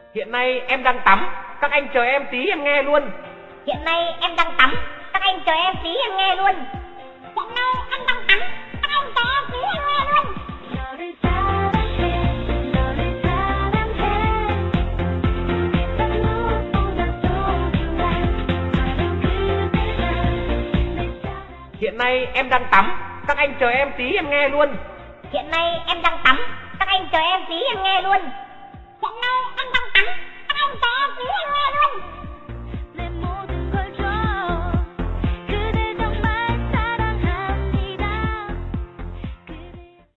Hiện nay em đang tắm, các anh chờ em tí em nghe luôn. Hiện nay em đang tắm, các anh chờ em tí em nghe luôn. Hiện nay em đang tắm, các anh chờ em tí em nghe luôn. Hiện nay em đang tắm, các anh chờ em tí em nghe luôn. Hiện nay em đang tắm, các anh chờ em tí em nghe luôn.